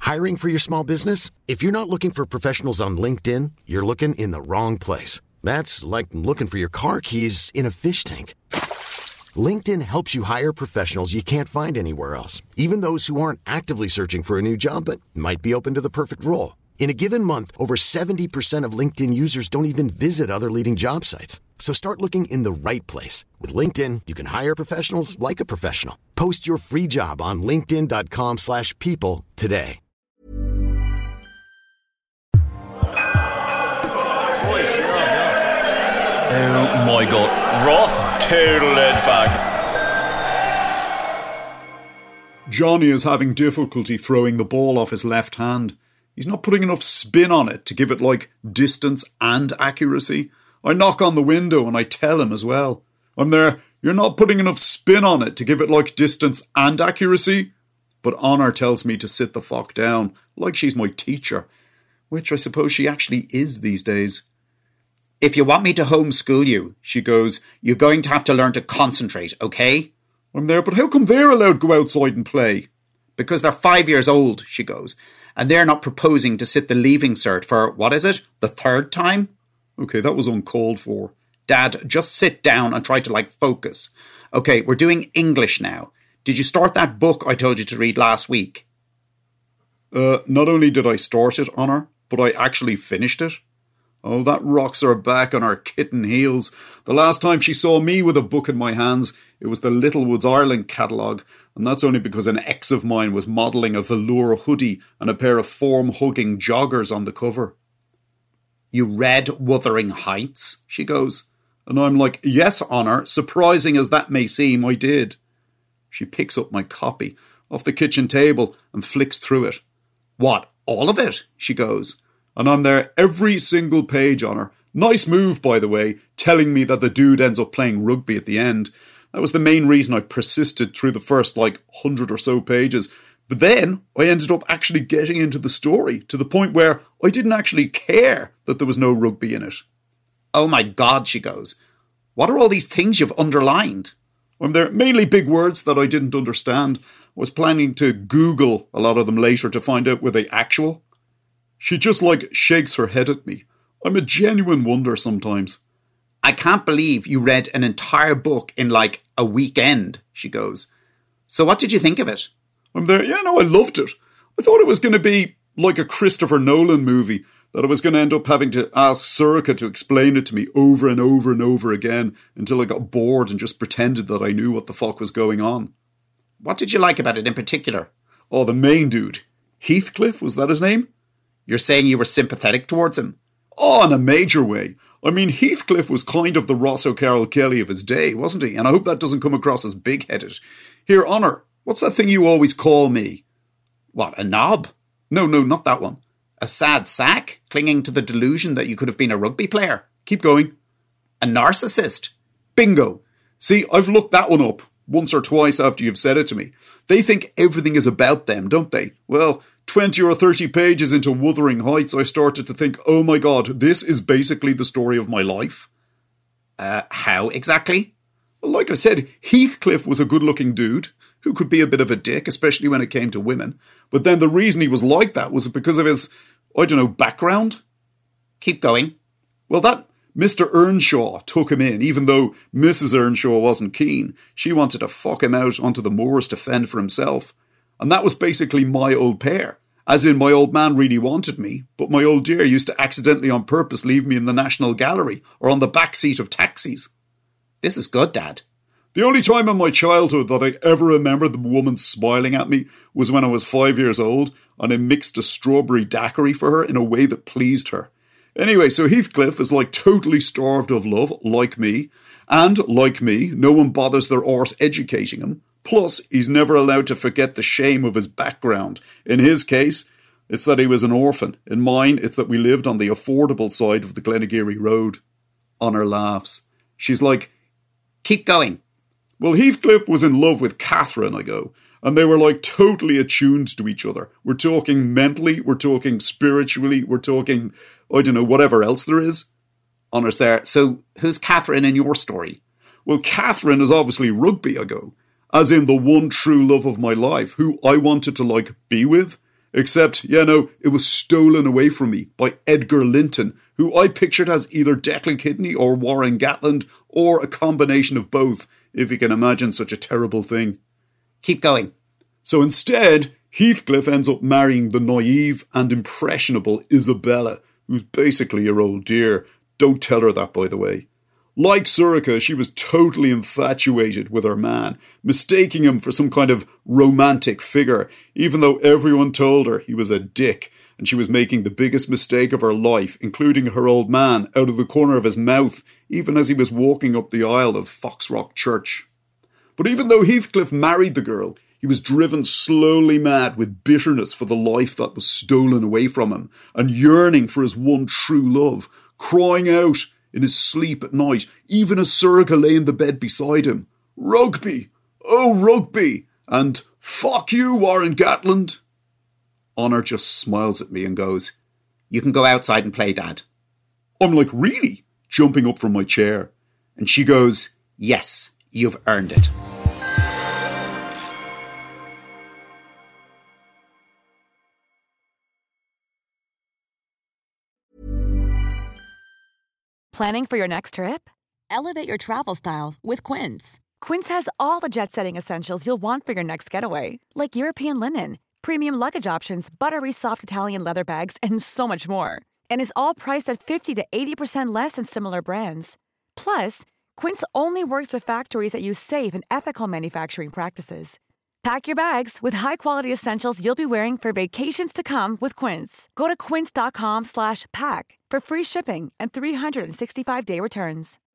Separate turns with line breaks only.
Hiring for your small business? If you're not looking for professionals on LinkedIn, you're looking in the wrong place. That's like looking for your car keys in a fish tank. LinkedIn helps you hire professionals you can't find anywhere else, even those who aren't actively searching for a new job but might be open to the perfect role. In a given month, over 70% of LinkedIn users don't even visit other leading job sites. So start looking in the right place. With LinkedIn, you can hire professionals like a professional. Post your free job on linkedin.com/people today.
Oh my God, Ross total edge bag.
Johnny is having difficulty throwing the ball off his left hand. He's not putting enough spin on it to give it like distance and accuracy. I knock on the window and I tell him as well. I'm there, you're not putting enough spin on it to give it like distance and accuracy. But Honor tells me to sit the fuck down, like she's my teacher, which I suppose she actually is these days.
If you want me to homeschool you, she goes, you're going to have to learn to concentrate, okay?
I'm there, but how come they're allowed to go outside and play?
Because they're 5 years old, she goes, and they're not proposing to sit the leaving cert for, what is it, the third time?
Okay, that was uncalled for.
Dad, just sit down and try to, focus. Okay, we're doing English now. Did you start that book I told you to read last week?
Not only did I start it, Honor, but I actually finished it. Oh, that rocks her back on her kitten heels. The last time she saw me with a book in my hands, it was the Littlewoods Ireland catalogue, and that's only because an ex of mine was modelling a velour hoodie and a pair of form-hugging joggers on the cover.
You read Wuthering Heights? She goes.
And I'm like, yes, Honor, surprising as that may seem, I did. She picks up my copy off the kitchen table and flicks through it.
What, all of it? She goes.
And I'm there every single page, Honor. Nice move, by the way, telling me that the dude ends up playing rugby at the end. That was the main reason I persisted through the first 100 or so pages. But then I ended up actually getting into the story to the point where I didn't actually care that there was no rugby in it.
Oh my God, she goes. What are all these things you've underlined?
I'm there, mainly big words that I didn't understand. I was planning to Google a lot of them later to find out were they actual. She just shakes her head at me. I'm a genuine wonder sometimes.
I can't believe you read an entire book in a weekend, she goes. So what did you think of it?
I'm there, yeah, no, I loved it. I thought it was going to be like a Christopher Nolan movie, that I was going to end up having to ask Sorcha to explain it to me over and over and over again until I got bored and just pretended that I knew what the fuck was going on.
What did you like about it in particular?
Oh, the main dude. Heathcliff, was that his name?
You're saying you were sympathetic towards him?
Oh, in a major way. I mean, Heathcliff was kind of the Ross O'Carroll Kelly of his day, wasn't he? And I hope that doesn't come across as big-headed. Here, Honor, what's that thing you always call me?
What, a knob?
No, not that one.
A sad sack, clinging to the delusion that you could have been a rugby player?
Keep going.
A narcissist?
Bingo. See, I've looked that one up once or twice after you've said it to me. They think everything is about them, don't they? Well, 20 or 30 pages into Wuthering Heights, I started to think, oh my God, this is basically the story of my life.
How exactly?
Well, like I said, Heathcliff was a good-looking dude who could be a bit of a dick, especially when it came to women. But then the reason he was like that was because of his, background.
Keep going.
Well, that Mr. Earnshaw took him in, even though Mrs. Earnshaw wasn't keen. She wanted to fuck him out onto the moors to fend for himself. And that was basically my old pair. As in, my old man really wanted me, but my old dear used to accidentally on purpose leave me in the National Gallery or on the back seat of taxis.
This is good, Dad.
The only time in my childhood that I ever remember the woman smiling at me was when I was 5 years old and I mixed a strawberry daiquiri for her in a way that pleased her. Anyway, so Heathcliff is totally starved of love, like me. And, like me, no one bothers their arse educating him. Plus, he's never allowed to forget the shame of his background. In his case, it's that he was an orphan. In mine, it's that we lived on the affordable side of the Glenageary Road. Honor laughs. She's like,
keep going.
Well, Heathcliff was in love with Catherine, I go. And they were totally attuned to each other. We're talking mentally, we're talking spiritually, we're talking, whatever else there is.
Honor's there. So, who's Catherine in your story?
Well, Catherine is obviously rugby, I go. As in the one true love of my life, who I wanted to, be with. Except, it was stolen away from me by Edgar Linton, who I pictured as either Declan Kidney or Warren Gatland, or a combination of both, if you can imagine such a terrible thing.
Keep going.
So instead, Heathcliff ends up marrying the naive and impressionable Isabella, who's basically your old dear. Don't tell her that, by the way. Like Sorcha, she was totally infatuated with her man, mistaking him for some kind of romantic figure, even though everyone told her he was a dick, and she was making the biggest mistake of her life, including her old man, out of the corner of his mouth, even as he was walking up the aisle of Foxrock Church. But even though Heathcliff married the girl, he was driven slowly mad with bitterness for the life that was stolen away from him, and yearning for his one true love, crying out in his sleep at night, even as Sorcha lay in the bed beside him, "Rugby! Oh, Rugby!" and "Fuck you, Warren Gatland!" Honor just smiles at me and goes,
"You can go outside and play, Dad."
I'm like, "Really?" jumping up from my chair.
And she goes, "Yes, you've earned it."
Planning for your next trip?
Elevate your travel style with Quince.
Quince has all the jet-setting essentials you'll want for your next getaway, like European linen, premium luggage options, buttery soft Italian leather bags, and so much more. And is all priced at 50 to 80% less than similar brands. Plus, Quince only works with factories that use safe and ethical manufacturing practices. Pack your bags with high-quality essentials you'll be wearing for vacations to come with Quince. Go to quince.com/pack for free shipping and 365-day returns.